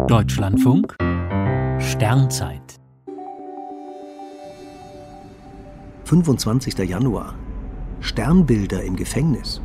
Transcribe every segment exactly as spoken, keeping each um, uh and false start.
Deutschlandfunk Sternzeit fünfundzwanzigster Januar. Sternbilder im Gefängnis.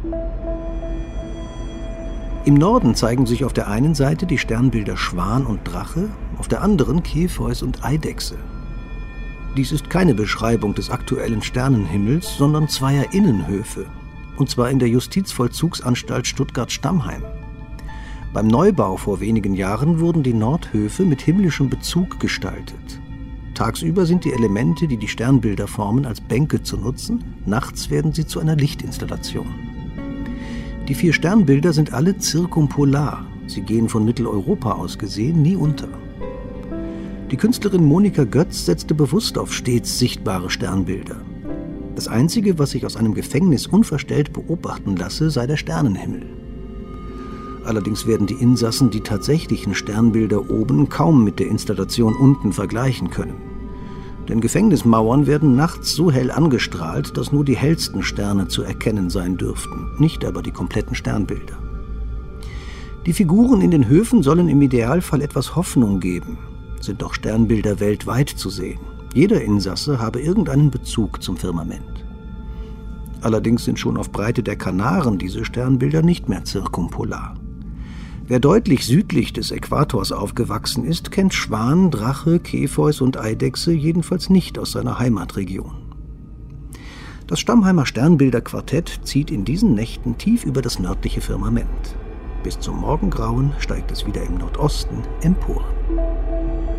Im Norden zeigen sich auf der einen Seite die Sternbilder Schwan und Drache, auf der anderen Kepheus und Eidechse. Dies ist keine Beschreibung des aktuellen Sternenhimmels, sondern zweier Innenhöfe, und zwar in der Justizvollzugsanstalt Stuttgart-Stammheim. Beim Neubau vor wenigen Jahren wurden die Nordhöfe mit himmlischem Bezug gestaltet. Tagsüber sind die Elemente, die die Sternbilder formen, als Bänke zu nutzen, nachts werden sie zu einer Lichtinstallation. Die vier Sternbilder sind alle zirkumpolar, sie gehen von Mitteleuropa aus gesehen nie unter. Die Künstlerin Monika Götz setzte bewusst auf stets sichtbare Sternbilder. Das Einzige, was sich aus einem Gefängnis unverstellt beobachten lasse, sei der Sternenhimmel. Allerdings werden die Insassen die tatsächlichen Sternbilder oben kaum mit der Installation unten vergleichen können. Denn Gefängnismauern werden nachts so hell angestrahlt, dass nur die hellsten Sterne zu erkennen sein dürften, nicht aber die kompletten Sternbilder. Die Figuren in den Höfen sollen im Idealfall etwas Hoffnung geben, sind doch Sternbilder weltweit zu sehen. Jeder Insasse habe irgendeinen Bezug zum Firmament. Allerdings sind schon auf Breite der Kanaren diese Sternbilder nicht mehr zirkumpolar. Wer deutlich südlich des Äquators aufgewachsen ist, kennt Schwan, Drache, Kepheus und Eidechse jedenfalls nicht aus seiner Heimatregion. Das Stammheimer Sternbilderquartett zieht in diesen Nächten tief über das nördliche Firmament. Bis zum Morgengrauen steigt es wieder im Nordosten empor.